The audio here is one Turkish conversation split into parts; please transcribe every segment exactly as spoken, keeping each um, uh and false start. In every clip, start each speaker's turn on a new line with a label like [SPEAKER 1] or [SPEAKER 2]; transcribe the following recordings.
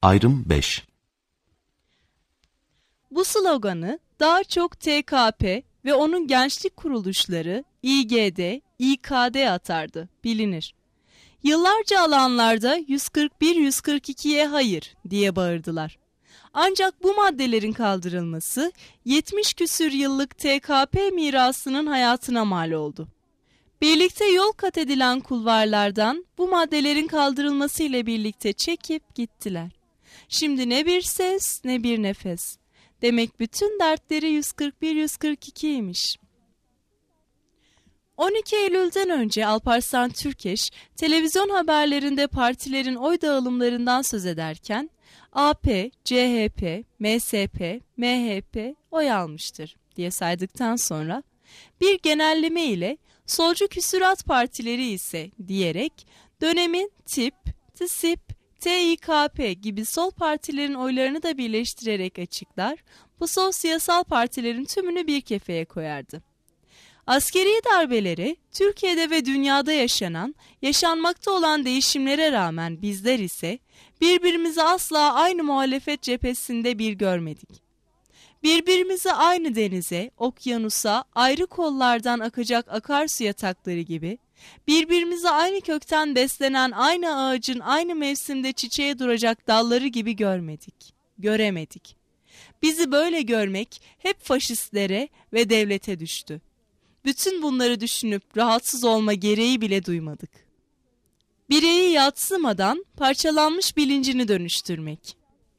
[SPEAKER 1] Ayrım beş.
[SPEAKER 2] Bu sloganı daha çok T K P ve onun gençlik kuruluşları İ G D, İ K D atardı, bilinir. Yıllarca alanlarda yüz kırk bir yüz kırk ikiye hayır diye bağırdılar. Ancak bu maddelerin kaldırılması yetmiş küsür yıllık T K P mirasının hayatına mal oldu. Birlikte yol kat edilen kulvarlardan bu maddelerin kaldırılması ile birlikte çekip gittiler. Şimdi ne bir ses ne bir nefes. Demek bütün dertleri yüz kırk bir yüz kırk ikiymiş. on iki Eylül'den önce Alparslan Türkeş televizyon haberlerinde partilerin oy dağılımlarından söz ederken A P, C H P, M S P, M H P oy almıştır diye saydıktan sonra bir genelleme ile solcu küsurat partileri ise diyerek dönemin tip, T S İ P, T İ K P gibi sol partilerin oylarını da birleştirerek açıklar, bu sol siyasal partilerin tümünü bir kefeye koyardı. Askeri darbeleri, Türkiye'de ve dünyada yaşanan, yaşanmakta olan değişimlere rağmen bizler ise birbirimizi asla aynı muhalefet cephesinde bir görmedik. Birbirimizi aynı denize, okyanusa, ayrı kollardan akacak akarsu yatakları gibi, birbirimize aynı kökten beslenen aynı ağacın aynı mevsimde çiçeğe duracak dalları gibi görmedik, göremedik. Bizi böyle görmek hep faşistlere ve devlete düştü. Bütün bunları düşünüp rahatsız olma gereği bile duymadık. Bireyi yadsımadan parçalanmış bilincini dönüştürmek.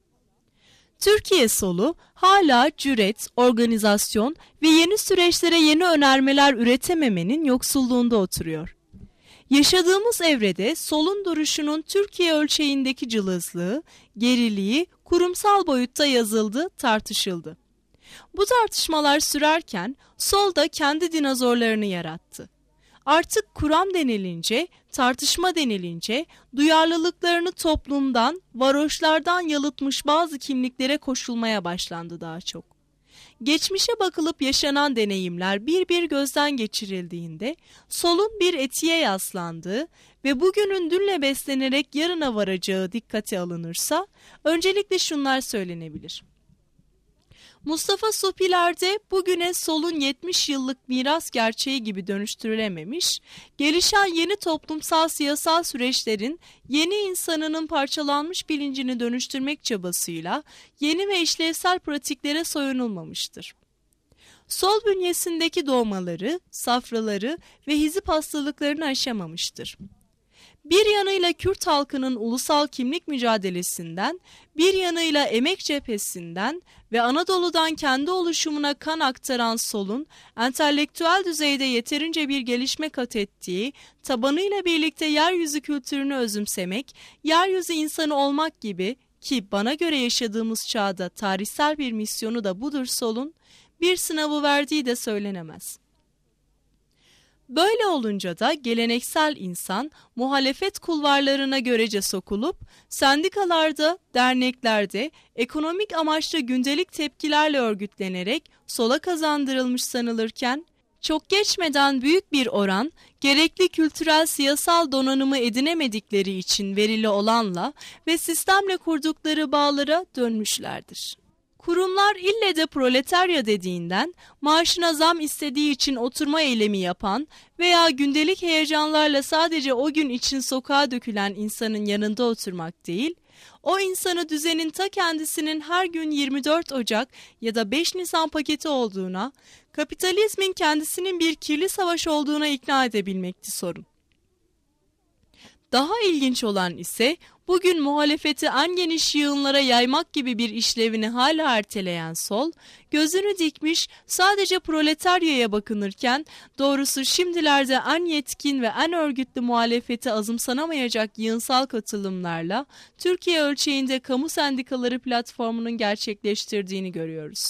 [SPEAKER 2] Türkiye solu hala cüret, organizasyon ve yeni süreçlere yeni önermeler üretememenin yoksulluğunda oturuyor. Yaşadığımız evrede solun duruşunun Türkiye ölçeğindeki cılızlığı, geriliği kurumsal boyutta yazıldı, tartışıldı. Bu tartışmalar sürerken sol da kendi dinozorlarını yarattı. Artık kuram denilince, tartışma denilince duyarlılıklarını toplumdan, varoşlardan yalıtmış bazı kimliklere koşulmaya başlandı daha çok. Geçmişe bakılıp yaşanan deneyimler bir bir gözden geçirildiğinde solun bir etiğe yaslandığı ve bugünün dünle beslenerek yarına varacağı dikkate alınırsa öncelikle şunlar söylenebilir. Mustafa Sopiler'de bugüne solun yetmiş yıllık miras gerçeği gibi dönüştürülememiş, gelişen yeni toplumsal siyasal süreçlerin yeni insanının parçalanmış bilincini dönüştürmek çabasıyla yeni ve işlevsel pratiklere soyunulmamıştır. Sol bünyesindeki doğmaları, safraları ve hizip hastalıklarını aşamamıştır. Bir yanıyla Kürt halkının ulusal kimlik mücadelesinden, bir yanıyla emek cephesinden ve Anadolu'dan kendi oluşumuna kan aktaran solun, entelektüel düzeyde yeterince bir gelişme kat ettiği, tabanıyla birlikte yeryüzü kültürünü özümsemek, yeryüzü insanı olmak gibi ki bana göre yaşadığımız çağda tarihsel bir misyonu da budur solun, bir sınavı verdiği de söylenemez. Böyle olunca da geleneksel insan muhalefet kulvarlarına görece sokulup sendikalarda, derneklerde ekonomik amaçlı gündelik tepkilerle örgütlenerek sola kazandırılmış sanılırken çok geçmeden büyük bir oran gerekli kültürel siyasal donanımı edinemedikleri için verili olanla ve sistemle kurdukları bağlara dönmüşlerdir. Kurumlar ille de proletarya dediğinden maaşına zam istediği için oturma eylemi yapan veya gündelik heyecanlarla sadece o gün için sokağa dökülen insanın yanında oturmak değil, o insanı düzenin ta kendisinin her gün yirmi dört Ocak ya da beş Nisan paketi olduğuna, kapitalizmin kendisinin bir kirli savaş olduğuna ikna edebilmekti sorun. Daha ilginç olan ise bugün muhalefeti en geniş yığınlara yaymak gibi bir işlevini hala erteleyen sol, gözünü dikmiş sadece proletaryaya bakınırken doğrusu şimdilerde en yetkin ve en örgütlü muhalefeti azımsanamayacak yığınsal katılımlarla Türkiye ölçeğinde kamu sendikaları platformunun gerçekleştirdiğini görüyoruz.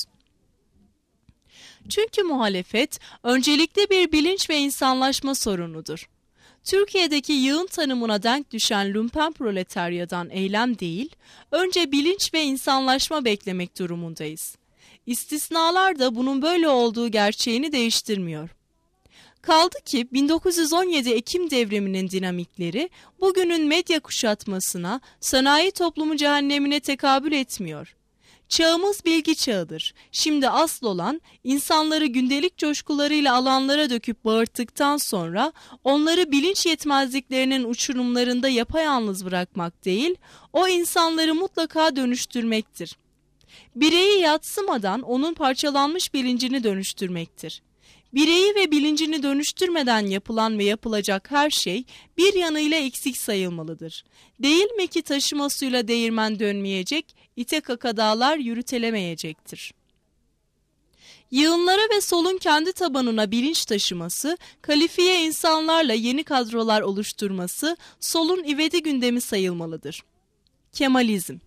[SPEAKER 2] Çünkü muhalefet öncelikle bir bilinç ve insanlaşma sorunudur. Türkiye'deki yığın tanımına denk düşen lumpen proletaryadan eylem değil, önce bilinç ve insanlaşma beklemek durumundayız. İstisnalar da bunun böyle olduğu gerçeğini değiştirmiyor. Kaldı ki bin dokuz yüz on yedi Ekim devriminin dinamikleri bugünün medya kuşatmasına, sanayi toplumu cehennemine tekabül etmiyor. Çağımız bilgi çağıdır. Şimdi asıl olan insanları gündelik coşkularıyla alanlara döküp bağırttıktan sonra onları bilinç yetmezliklerinin uçurumlarında yapayalnız bırakmak değil, o insanları mutlaka dönüştürmektir. Bireyi yadsımadan onun parçalanmış bilincini dönüştürmektir. Bireyi ve bilincini dönüştürmeden yapılan ve yapılacak her şey bir yanıyla eksik sayılmalıdır. Değil mi ki taşıma suyla değirmen dönmeyecek, ite kaka dağlar yürütelemeyecektir. Yığınlara ve solun kendi tabanına bilinç taşıması, kalifiye insanlarla yeni kadrolar oluşturması solun ivedi gündemi sayılmalıdır. Kemalizm.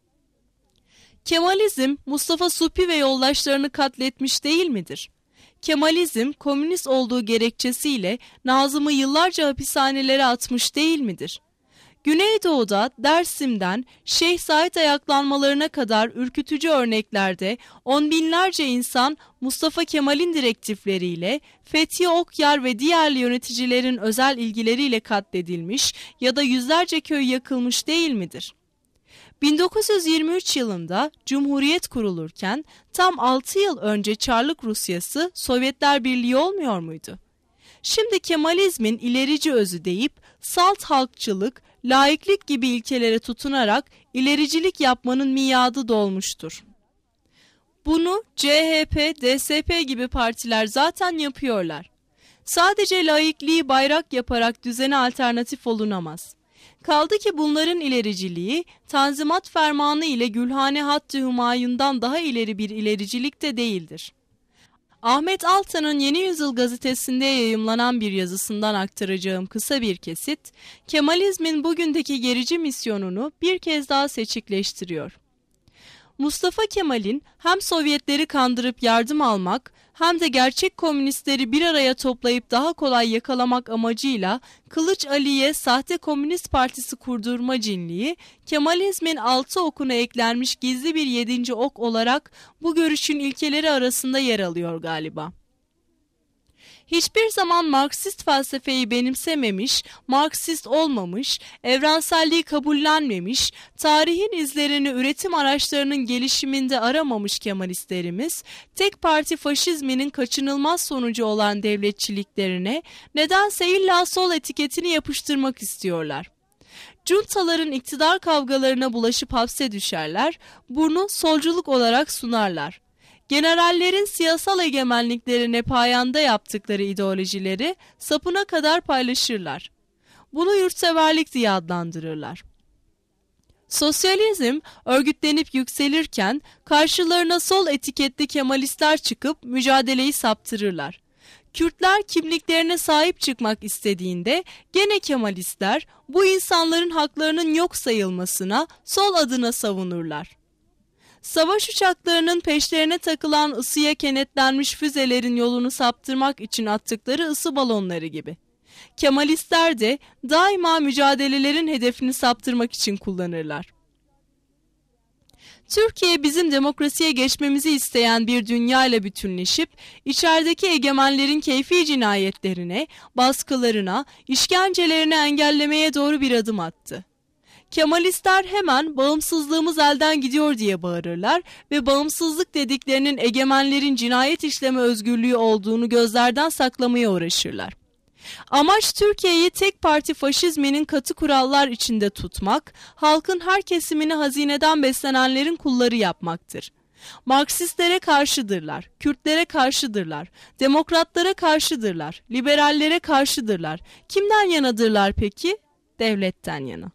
[SPEAKER 2] Kemalizm, Mustafa Suphi ve yoldaşlarını katletmiş değil midir? Kemalizm, komünist olduğu gerekçesiyle Nazım'ı yıllarca hapishanelere atmış değil midir? Güneydoğu'da Dersim'den Şeyh Said ayaklanmalarına kadar ürkütücü örneklerde on binlerce insan Mustafa Kemal'in direktifleriyle, Fethi Okyar ve diğer yöneticilerin özel ilgileriyle katledilmiş ya da yüzlerce köy yakılmış değil midir? bin dokuz yüz yirmi üç yılında Cumhuriyet kurulurken tam altı yıl önce Çarlık Rusyası Sovyetler Birliği olmuyor muydu? Şimdi Kemalizmin ilerici özü deyip salt halkçılık, laiklik gibi ilkelere tutunarak ilericilik yapmanın miadı dolmuştur. Bunu C H P, D S P gibi partiler zaten yapıyorlar. Sadece laikliği bayrak yaparak düzene alternatif olunamaz. Kaldı ki bunların ilericiliği Tanzimat Fermanı ile Gülhane Hattı Hümayun'dan daha ileri bir ilericilik de değildir. Ahmet Altan'ın Yeni Yüzyıl gazetesinde yayımlanan bir yazısından aktaracağım kısa bir kesit, Kemalizmin bugündeki gerici misyonunu bir kez daha seçikleştiriyor. Mustafa Kemal'in hem Sovyetleri kandırıp yardım almak hem de gerçek komünistleri bir araya toplayıp daha kolay yakalamak amacıyla Kılıç Ali'ye sahte Komünist Partisi kurdurma cinliği, Kemalizmin altı okuna eklenmiş gizli bir yedinci ok olarak bu görüşün ilkeleri arasında yer alıyor galiba. Hiçbir zaman Marksist felsefeyi benimsememiş, Marksist olmamış, evrenselliği kabullenmemiş, tarihin izlerini üretim araçlarının gelişiminde aramamış Kemalistlerimiz, tek parti faşizminin kaçınılmaz sonucu olan devletçiliklerine nedense illa sol etiketini yapıştırmak istiyorlar. Cuntaların iktidar kavgalarına bulaşıp hapse düşerler, bunu solculuk olarak sunarlar. Generallerin siyasal egemenliklerine payanda yaptıkları ideolojileri sapına kadar paylaşırlar. Bunu yurtseverlik diye adlandırırlar. Sosyalizm örgütlenip yükselirken karşılarına sol etiketli Kemalistler çıkıp mücadeleyi saptırırlar. Kürtler kimliklerine sahip çıkmak istediğinde gene Kemalistler bu insanların haklarının yok sayılmasına sol adına savunurlar. Savaş uçaklarının peşlerine takılan ısıya kenetlenmiş füzelerin yolunu saptırmak için attıkları ısı balonları gibi. Kemalistler de daima mücadelelerin hedefini saptırmak için kullanırlar. Türkiye bizim demokrasiye geçmemizi isteyen bir dünyayla bütünleşip içerideki egemenlerin keyfi cinayetlerine, baskılarına, işkencelerine engellemeye doğru bir adım attı. Kemalistler hemen bağımsızlığımız elden gidiyor diye bağırırlar ve bağımsızlık dediklerinin egemenlerin cinayet işleme özgürlüğü olduğunu gözlerden saklamaya uğraşırlar. Amaç Türkiye'yi tek parti faşizminin katı kurallar içinde tutmak, halkın her kesimini hazineden beslenenlerin kulları yapmaktır. Marksistlere karşıdırlar, Kürtlere karşıdırlar, demokratlara karşıdırlar, liberallere karşıdırlar. Kimden yanadırlar peki? Devletten yana.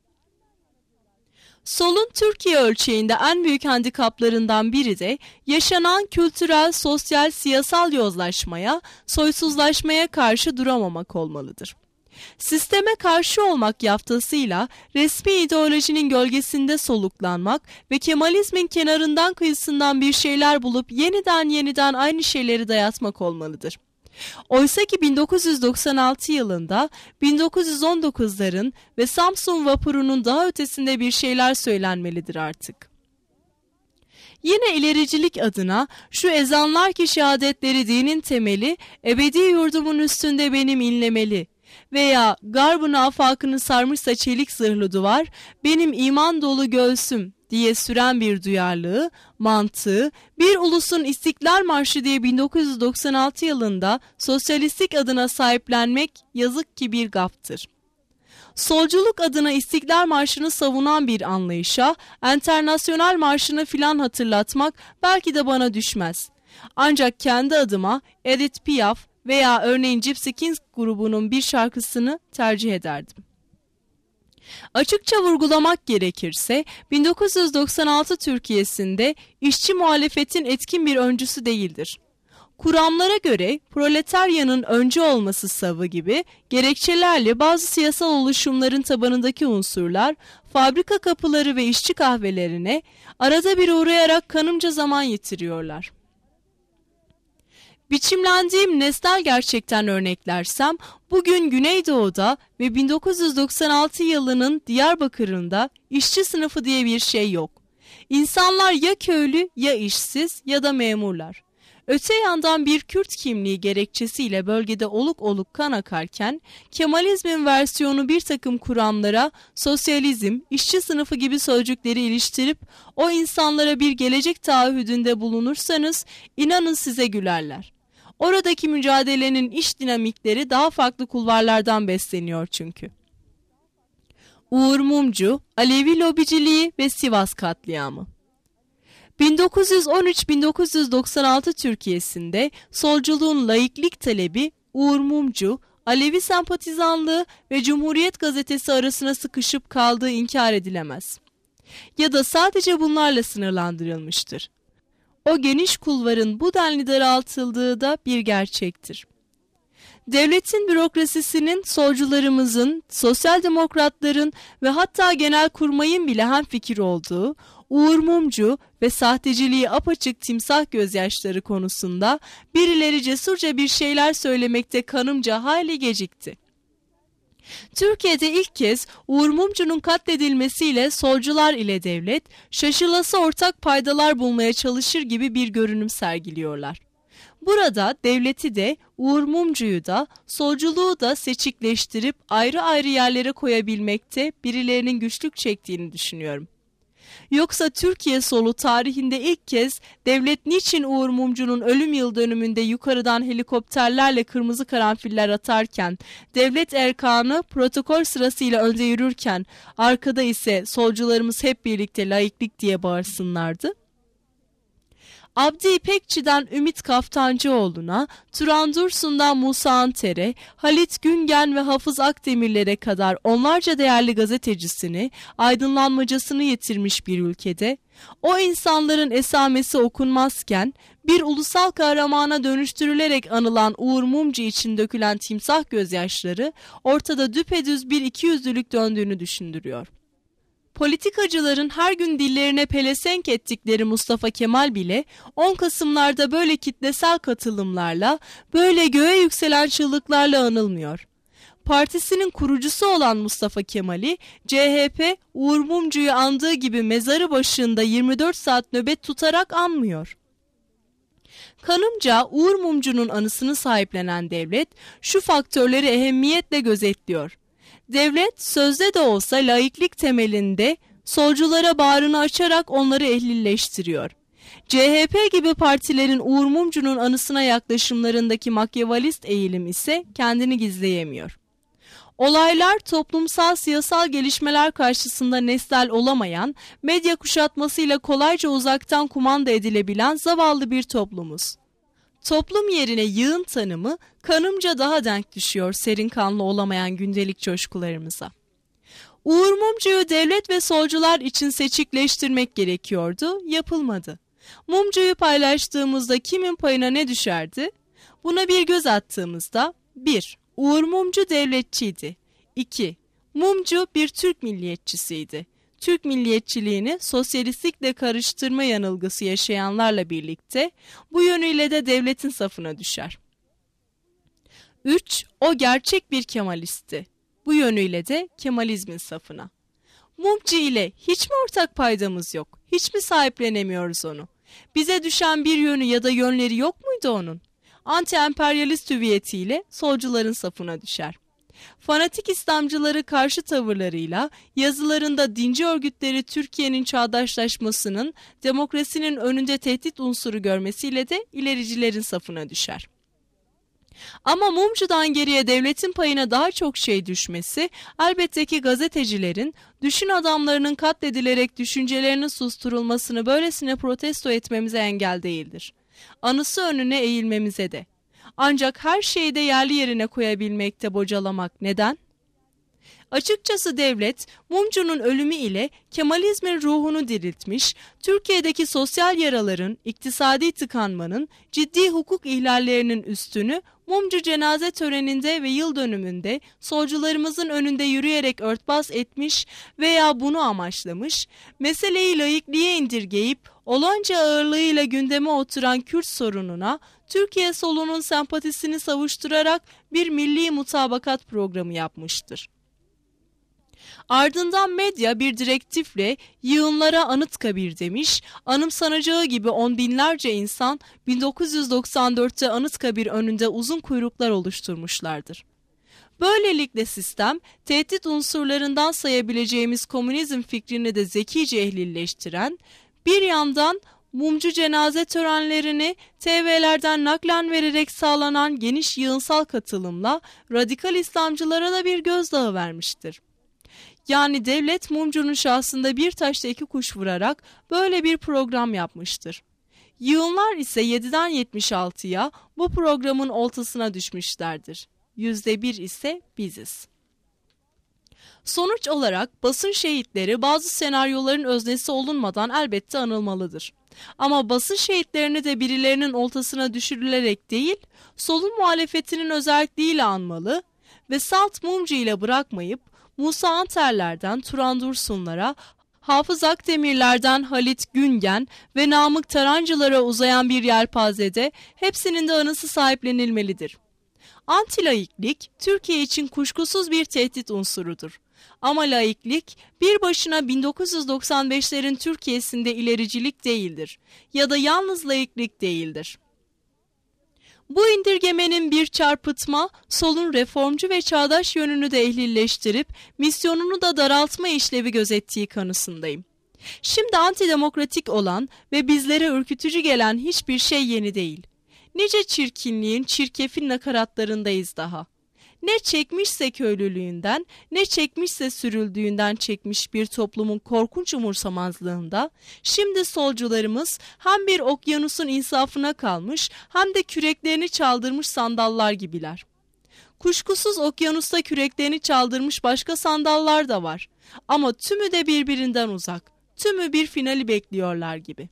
[SPEAKER 2] Solun Türkiye ölçeğinde en büyük handikaplarından biri de yaşanan kültürel, sosyal, siyasal yozlaşmaya, soysuzlaşmaya karşı duramamak olmalıdır. Sisteme karşı olmak yaftasıyla resmi ideolojinin gölgesinde soluklanmak ve Kemalizmin kenarından kıyısından bir şeyler bulup yeniden yeniden aynı şeyleri dayatmak olmalıdır. Oysa ki bin dokuz yüz doksan altı yılında bin dokuz yüz on dokuzların ve Samsun vapurunun daha ötesinde bir şeyler söylenmelidir artık. Yine ilericilik adına şu ezanlar ki şehadetleri dinin temeli, ebedi yurdumun üstünde benim inlemeli. Veya garbın afakını sarmışsa çelik zırhlı duvar, benim iman dolu göğsüm diye süren bir duyarlılığı, mantığı, bir ulusun İstiklal Marşı diye bin dokuz yüz doksan altı yılında sosyalistlik adına sahiplenmek yazık ki bir gaftır. Solculuk adına İstiklal Marşı'nı savunan bir anlayışa, Enternasyonal Marşı'nı filan hatırlatmak belki de bana düşmez. Ancak kendi adıma Edith Piaf veya örneğin Gypsy Kings grubunun bir şarkısını tercih ederdim. Açıkça vurgulamak gerekirse bin dokuz yüz doksan altı Türkiye'sinde işçi muhalefetin etkin bir öncüsü değildir. Kuramlara göre proletaryanın öncü olması savı gibi gerekçelerle bazı siyasal oluşumların tabanındaki unsurlar fabrika kapıları ve işçi kahvelerine arada bir uğrayarak kanımca zaman yitiriyorlar. Biçimlendiğim nesnel gerçekten örneklersem, bugün Güneydoğu'da ve bin dokuz yüz doksan altı yılının Diyarbakır'ında işçi sınıfı diye bir şey yok. İnsanlar ya köylü ya işsiz ya da memurlar. Öte yandan bir Kürt kimliği gerekçesiyle bölgede oluk oluk kan akarken, Kemalizmin versiyonu bir takım kuramlara sosyalizm, işçi sınıfı gibi sözcükleri iliştirip o insanlara bir gelecek taahhüdünde bulunursanız inanın size gülerler. Oradaki mücadelenin iş dinamikleri daha farklı kulvarlardan besleniyor çünkü. Uğur Mumcu, Alevi lobiciliği ve Sivas katliamı. bin dokuz yüz on üç bin dokuz yüz doksan altı Türkiye'sinde solculuğun laiklik talebi Uğur Mumcu, Alevi sempatizanlığı ve Cumhuriyet gazetesi arasına sıkışıp kaldığı inkar edilemez. Ya da sadece bunlarla sınırlandırılmıştır. O geniş kulvarın bu denli daraltıldığı da bir gerçektir. Devletin bürokrasisinin, solcularımızın, sosyal demokratların ve hatta genelkurmayın bile hemfikir olduğu Uğur Mumcu ve sahteciliği apaçık timsah gözyaşları konusunda birileri cesurca bir şeyler söylemekte kanımca hayli gecikti. Türkiye'de ilk kez Uğur Mumcu'nun katledilmesiyle solcular ile devlet şaşılası ortak paydalar bulmaya çalışır gibi bir görünüm sergiliyorlar. Burada devleti de Uğur Mumcu'yu da solculuğu da seçikleştirip ayrı ayrı yerlere koyabilmekte birilerinin güçlük çektiğini düşünüyorum. Yoksa Türkiye solu tarihinde ilk kez devlet niçin Uğur Mumcu'nun ölüm yıl dönümünde yukarıdan helikopterlerle kırmızı karanfiller atarken, devlet erkanı protokol sırasıyla önde yürürken, arkada ise solcularımız hep birlikte laiklik diye bağırsınlardı? Abdi İpekçi'den Ümit Kaftancıoğlu'na, Turan Dursun'dan Musa Anter'e, Halit Güngen ve Hafız Akdemirler'e kadar onlarca değerli gazetecisini, aydınlanmacasını yitirmiş bir ülkede, o insanların esamesi okunmazken, bir ulusal kahramana dönüştürülerek anılan Uğur Mumcu için dökülen timsah gözyaşları, ortada düpedüz bir ikiyüzlülük döndüğünü düşündürüyor. Politikacıların her gün dillerine pelesenk ettikleri Mustafa Kemal bile on Kasımlarda böyle kitlesel katılımlarla, böyle göğe yükselen çığlıklarla anılmıyor. Partisinin kurucusu olan Mustafa Kemal'i C H P Uğur Mumcu'yu andığı gibi mezarı başında yirmi dört saat nöbet tutarak anmıyor. Kanımca Uğur Mumcu'nun anısını sahiplenen devlet şu faktörleri ehemmiyetle gözetliyor. Devlet sözde de olsa laiklik temelinde solculara bağrını açarak onları ehlileştiriyor. C H P gibi partilerin Uğur Mumcu'nun anısına yaklaşımlarındaki makyavelist eğilim ise kendini gizleyemiyor. Olaylar toplumsal siyasal gelişmeler karşısında nesnel olamayan, medya kuşatmasıyla kolayca uzaktan kumanda edilebilen zavallı bir toplumuz. Toplum yerine yığın tanımı kanımca daha denk düşüyor serin kanlı olamayan gündelik coşkularımıza. Uğur Mumcu'yu devlet ve solcular için seçikleştirmek gerekiyordu, yapılmadı. Mumcu'yu paylaştığımızda kimin payına ne düşerdi? Buna bir göz attığımızda bir Uğur Mumcu devletçiydi. iki Mumcu bir Türk milliyetçisiydi. Türk milliyetçiliğini sosyalistlikle karıştırma yanılgısı yaşayanlarla birlikte bu yönüyle de devletin safına düşer. üç O gerçek bir Kemalistti. Bu yönüyle de Kemalizmin safına. Mumcu ile hiç mi ortak paydamız yok? Hiç mi sahiplenemiyoruz onu? Bize düşen bir yönü ya da yönleri yok muydu onun? Anti-emperyalist hüviyetiyle solcuların safına düşer. Fanatik İslamcıları karşı tavırlarıyla yazılarında dinci örgütleri Türkiye'nin çağdaşlaşmasının, demokrasinin önünde tehdit unsuru görmesiyle de ilericilerin safına düşer. Ama Mumcu'dan geriye devletin payına daha çok şey düşmesi, elbette ki gazetecilerin, düşün adamlarının katledilerek düşüncelerinin susturulmasını böylesine protesto etmemize engel değildir. Anısı önüne eğilmemize de. Ancak her şeyi de yerli yerine koyabilmekte bocalamak neden? Açıkçası devlet, Mumcu'nun ölümü ile Kemalizmin ruhunu diriltmiş, Türkiye'deki sosyal yaraların, iktisadi tıkanmanın, ciddi hukuk ihlallerinin üstünü Mumcu cenaze töreninde ve yıl dönümünde solcularımızın önünde yürüyerek örtbas etmiş veya bunu amaçlamış, meseleyi laikliğe indirgeyip olanca ağırlığıyla gündeme oturan Kürt sorununa Türkiye solunun sempatisini savuşturarak bir milli mutabakat programı yapmıştır. Ardından medya bir direktifle yığınlara Anıtkabir demiş, anımsanacağı gibi on binlerce insan bin dokuz yüz doksan dörtte Anıtkabir önünde uzun kuyruklar oluşturmuşlardır. Böylelikle sistem, tehdit unsurlarından sayabileceğimiz komünizm fikrini de zekice ehlilleştiren, bir yandan Mumcu cenaze törenlerini T V'lerden naklen vererek sağlanan geniş yığınsal katılımla radikal İslamcılara da bir gözdağı vermiştir. Yani devlet Mumcu'nun şahsında bir taşla iki kuş vurarak böyle bir program yapmıştır. Yığınlar ise yediden yetmiş altıya bu programın oltasına düşmüşlerdir. Yüzde bir ise biziz. Sonuç olarak basın şehitleri bazı senaryoların öznesi olunmadan elbette anılmalıdır. Ama basın şehitlerini de birilerinin oltasına düşürülerek değil, solun muhalefetinin özelliğiyle anmalı ve salt Mumcu ile bırakmayıp Musa Anterler'den Turan Dursunlara, Hafız Akdemirler'den Halit Güngen ve Namık Tarancılara uzayan bir yelpazede hepsinin de anısı sahiplenilmelidir. Antilaiklik, Türkiye için kuşkusuz bir tehdit unsurudur. Ama laiklik bir başına bin dokuz yüz doksan beşlerin Türkiye'sinde ilericilik değildir ya da yalnız laiklik değildir. Bu indirgemenin bir çarpıtma, solun reformcu ve çağdaş yönünü de ehlilleştirip misyonunu da daraltma işlevi gözettiği kanısındayım. Şimdi antidemokratik olan ve bizlere ürkütücü gelen hiçbir şey yeni değil. Nice çirkinliğin, çirkefin nakaratlarındayız daha. Ne çekmişse köylülüğünden, ne çekmişse sürüldüğünden çekmiş bir toplumun korkunç umursamazlığında, şimdi solcularımız hem bir okyanusun insafına kalmış hem de küreklerini çaldırmış sandallar gibiler. Kuşkusuz okyanusta küreklerini çaldırmış başka sandallar da var. Ama tümü de birbirinden uzak, tümü bir finali bekliyorlar gibi.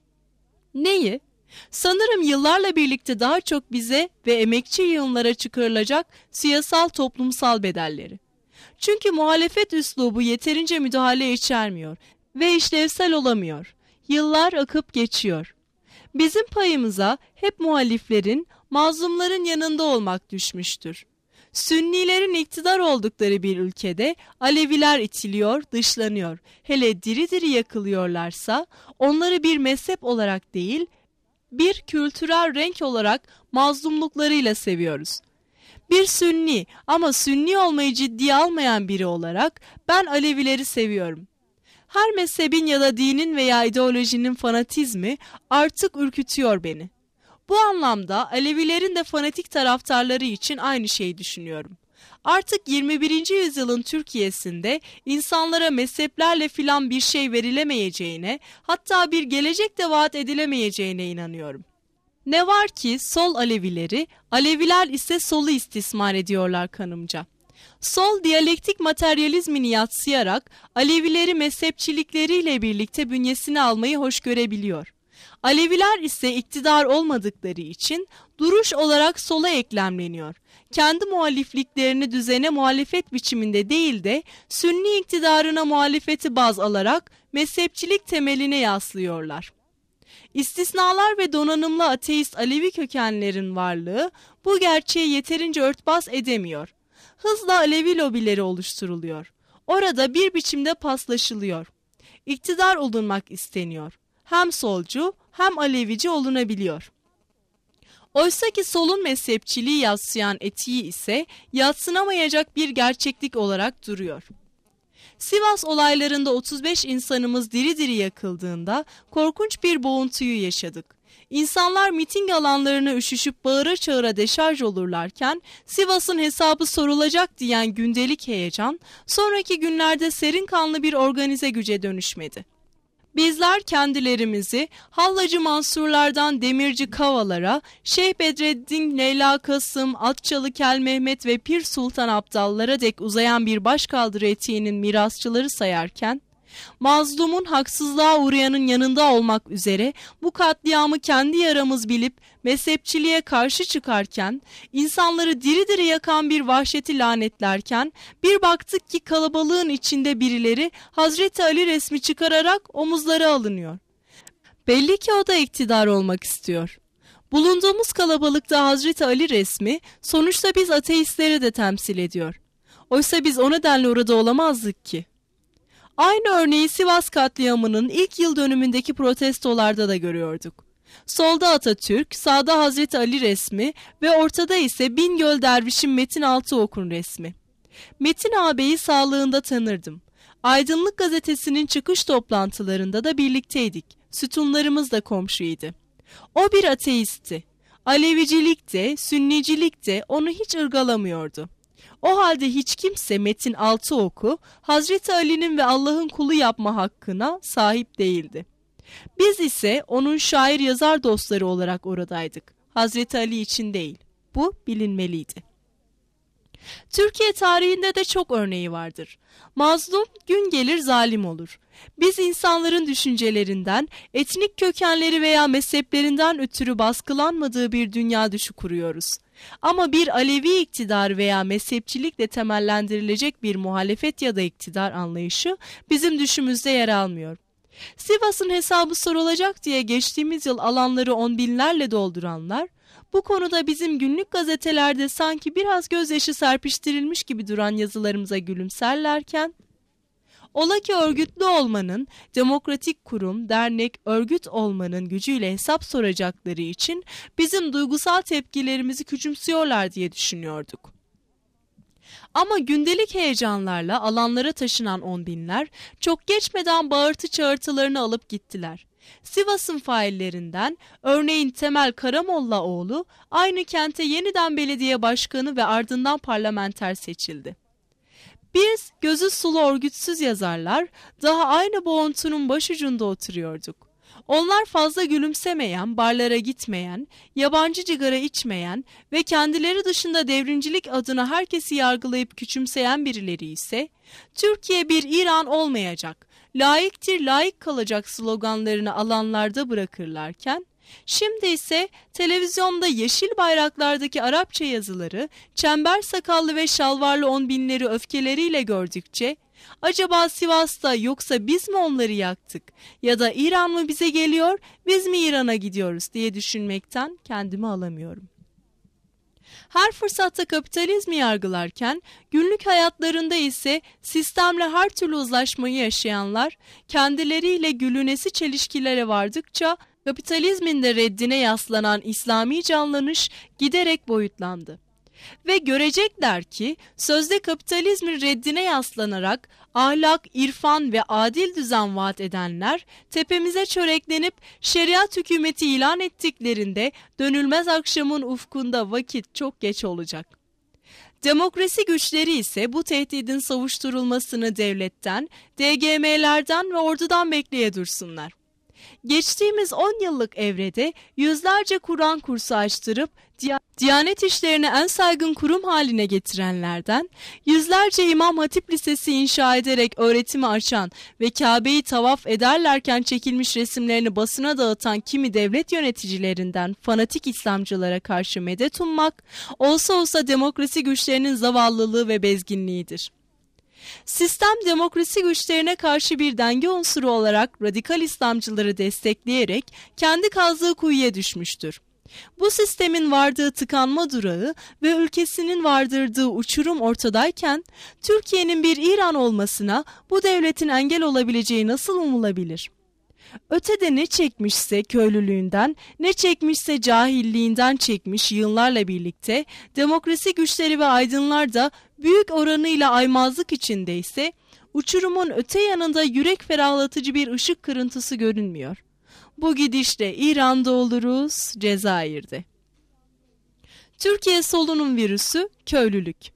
[SPEAKER 2] Neyi? Sanırım yıllarla birlikte daha çok bize ve emekçi yığınlara çıkarılacak siyasal toplumsal bedelleri. Çünkü muhalefet üslubu yeterince müdahale içermiyor ve işlevsel olamıyor. Yıllar akıp geçiyor. Bizim payımıza hep muhaliflerin, mazlumların yanında olmak düşmüştür. Sünnilerin iktidar oldukları bir ülkede Aleviler itiliyor, dışlanıyor. Hele diri diri yakılıyorlarsa onları bir mezhep olarak değil, bir kültürel renk olarak mazlumluklarıyla seviyoruz. Bir Sünni ama Sünni olmayı ciddiye almayan biri olarak ben Alevileri seviyorum. Her mezhebin ya da dinin veya ideolojinin fanatizmi artık ürkütüyor beni. Bu anlamda Alevilerin de fanatik taraftarları için aynı şeyi düşünüyorum. Artık yirmi birinci yüzyılın Türkiye'sinde insanlara mezheplerle filan bir şey verilemeyeceğine, hatta bir gelecek de vaat edilemeyeceğine inanıyorum. Ne var ki sol Alevileri, Aleviler ise solu istismar ediyorlar kanımca. Sol diyalektik materyalizmini yadsıyarak Alevileri mezhepçilikleriyle birlikte bünyesine almayı hoş görebiliyor. Aleviler ise iktidar olmadıkları için duruş olarak sola eklemleniyor. Kendi muhalifliklerini düzene muhalefet biçiminde değil de Sünni iktidarına muhalefeti baz alarak mezhepçilik temeline yaslıyorlar. İstisnalar ve donanımlı ateist Alevi kökenlerin varlığı bu gerçeği yeterince örtbas edemiyor. Hızla Alevi lobileri oluşturuluyor. Orada bir biçimde paslaşılıyor. İktidar olunmak isteniyor. Hem solcu hem Alevici olunabiliyor. Oysaki solun mezhepçiliği yadsıyan etiği ise yadsınamayacak bir gerçeklik olarak duruyor. Sivas olaylarında otuz beş insanımız diri diri yakıldığında korkunç bir boğuntuyu yaşadık. İnsanlar miting alanlarına üşüşüp bağıra çağıra deşarj olurlarken Sivas'ın hesabı sorulacak diyen gündelik heyecan sonraki günlerde serin kanlı bir organize güce dönüşmedi. Bizler kendilerimizi Hallacı Mansurlardan Demirci Kavalara, Şeyh Bedreddin, Leyla Kasım, Atçalı Kel Mehmet ve Pir Sultan Abdallara dek uzayan bir başkaldırı etiğinin mirasçıları sayarken, mazlumun haksızlığa uğrayanın yanında olmak üzere bu katliamı kendi yaramız bilip mezhepçiliğe karşı çıkarken, insanları diri diri yakan bir vahşeti lanetlerken, bir baktık ki kalabalığın içinde birileri Hazreti Ali resmi çıkararak omuzlara alınıyor. Belli ki o da iktidar olmak istiyor. Bulunduğumuz kalabalıkta Hazreti Ali resmi sonuçta biz ateistleri de temsil ediyor. Oysa biz o nedenle orada olamazdık ki. Aynı örneği Sivas katliamının ilk yıl dönümündeki protestolarda da görüyorduk. Solda Atatürk, sağda Hazreti Ali resmi ve ortada ise Bingöl Derviş'in Metin Altıok'un resmi. Metin ağabeyi sağlığında tanırdım. Aydınlık gazetesinin çıkış toplantılarında da birlikteydik. Sütunlarımız da komşuydu. O bir ateistti. Alevicilik de, Sünnicilik de onu hiç ırgalamıyordu. O halde hiç kimse Metin Altıok'u Hazreti Ali'nin ve Allah'ın kulu yapma hakkına sahip değildi. Biz ise onun şair yazar dostları olarak oradaydık. Hazreti Ali için değil. Bu bilinmeliydi. Türkiye tarihinde de çok örneği vardır. Mazlum gün gelir zalim olur. Biz insanların düşüncelerinden, etnik kökenleri veya mezheplerinden ötürü baskılanmadığı bir dünya düşü kuruyoruz. Ama bir Alevi iktidar veya mezhepçilikle temellendirilecek bir muhalefet ya da iktidar anlayışı bizim düşümüzde yer almıyor. Sivas'ın hesabı sorulacak diye geçtiğimiz yıl alanları on binlerle dolduranlar, bu konuda bizim günlük gazetelerde sanki biraz gözyaşı serpiştirilmiş gibi duran yazılarımıza gülümserlerken, ola ki örgütlü olmanın, demokratik kurum, dernek, örgüt olmanın gücüyle hesap soracakları için bizim duygusal tepkilerimizi küçümsüyorlar diye düşünüyorduk. Ama gündelik heyecanlarla alanlara taşınan on binler çok geçmeden bağırtı çağırtılarını alıp gittiler. Sivas'ın faillerinden örneğin Temel Karamollaoğlu aynı kente yeniden belediye başkanı ve ardından parlamenter seçildi. Biz gözü sulu örgütsüz yazarlar daha aynı boğuntunun başucunda oturuyorduk. Onlar fazla gülümsemeyen, barlara gitmeyen, yabancı cigara içmeyen ve kendileri dışında devrimcilik adına herkesi yargılayıp küçümseyen birileri ise Türkiye bir İran olmayacak, layıktır layık kalacak sloganlarını alanlarda bırakırlarken, şimdi ise televizyonda yeşil bayraklardaki Arapça yazıları, çember sakallı ve şalvarlı on binleri öfkeleriyle gördükçe, acaba Sivas'ta yoksa biz mi onları yaktık ya da İran mı bize geliyor, biz mi İran'a gidiyoruz diye düşünmekten kendimi alamıyorum. Her fırsatta kapitalizmi yargılarken, günlük hayatlarında ise sistemle her türlü uzlaşmayı yaşayanlar, kendileriyle gülünesi çelişkilere vardıkça, kapitalizmin de reddine yaslanan İslami canlanış giderek boyutlandı. Ve görecekler ki sözde kapitalizmin reddine yaslanarak ahlak, irfan ve adil düzen vaat edenler tepemize çöreklenip şeriat hükümeti ilan ettiklerinde dönülmez akşamın ufkunda vakit çok geç olacak. Demokrasi güçleri ise bu tehdidin savuşturulmasını devletten, D G M'lerden ve ordudan bekleye dursunlar. Geçtiğimiz on yıllık evrede yüzlerce Kur'an kursu açtırıp Diyanet işlerini en saygın kurum haline getirenlerden, yüzlerce İmam Hatip Lisesi inşa ederek öğretimi açan ve Kabe'yi tavaf ederlerken çekilmiş resimlerini basına dağıtan kimi devlet yöneticilerinden fanatik İslamcılara karşı medet ummak, olsa olsa demokrasi güçlerinin zavallılığı ve bezginliğidir. Sistem demokrasi güçlerine karşı bir denge unsuru olarak radikal İslamcıları destekleyerek kendi kazdığı kuyuya düşmüştür. Bu sistemin vardığı tıkanma durağı ve ülkesinin vardırdığı uçurum ortadayken, Türkiye'nin bir İran olmasına bu devletin engel olabileceği nasıl umulabilir? Ötede ne çekmişse köylülüğünden, ne çekmişse cahilliğinden çekmiş yığınlarla birlikte, demokrasi güçleri ve aydınlar da büyük oranıyla aymazlık içindeyse, uçurumun öte yanında yürek ferahlatıcı bir ışık kırıntısı görünmüyor. Bu gidişle İran'da oluruz, Cezayir'de. Türkiye solunum virüsü köylülük.